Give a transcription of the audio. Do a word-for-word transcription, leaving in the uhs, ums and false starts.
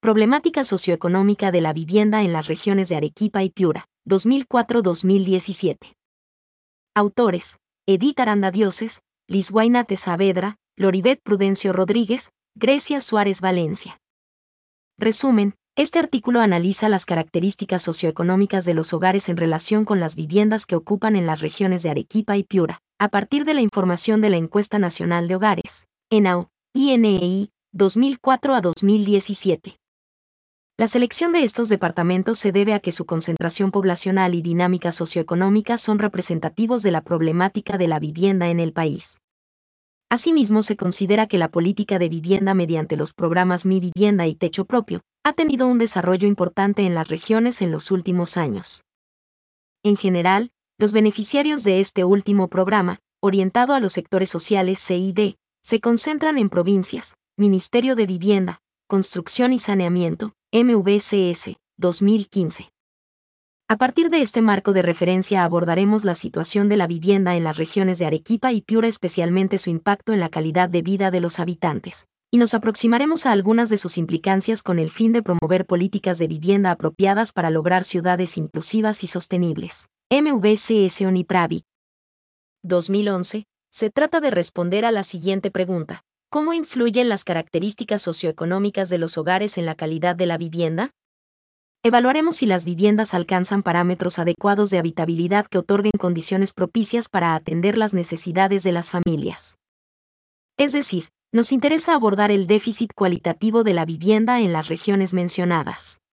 Problemática socioeconómica de la vivienda en las regiones de Arequipa y Piura, dos mil cuatro a dos mil diecisiete. Autores: Edith Aranda Dioses, Lisguainate Saavedra, Loribet Prudencio Rodríguez, Grecia Suárez Valencia. Resumen: este artículo analiza las características socioeconómicas de los hogares en relación con las viviendas que ocupan en las regiones de Arequipa y Piura, a partir de la información de la Encuesta Nacional de Hogares, ENAH, I N E I, dos mil cuatro a dos mil diecisiete. La selección de estos departamentos se debe a que su concentración poblacional y dinámica socioeconómica son representativos de la problemática de la vivienda en el país. Asimismo, se considera que la política de vivienda mediante los programas Mi Vivienda y Techo Propio ha tenido un desarrollo importante en las regiones en los últimos años. En general, los beneficiarios de este último programa, orientado a los sectores sociales C I D, se concentran en provincias: Ministerio de Vivienda, Construcción y Saneamiento, M V C S, dos mil quince. A partir de este marco de referencia abordaremos la situación de la vivienda en las regiones de Arequipa y Piura, especialmente su impacto en la calidad de vida de los habitantes, y nos aproximaremos a algunas de sus implicancias con el fin de promover políticas de vivienda apropiadas para lograr ciudades inclusivas y sostenibles. M V C S Onipravi. dos mil once. Se trata de responder a la siguiente pregunta: ¿cómo influyen las características socioeconómicas de los hogares en la calidad de la vivienda? Evaluaremos si las viviendas alcanzan parámetros adecuados de habitabilidad que otorguen condiciones propicias para atender las necesidades de las familias. Es decir, nos interesa abordar el déficit cualitativo de la vivienda en las regiones mencionadas.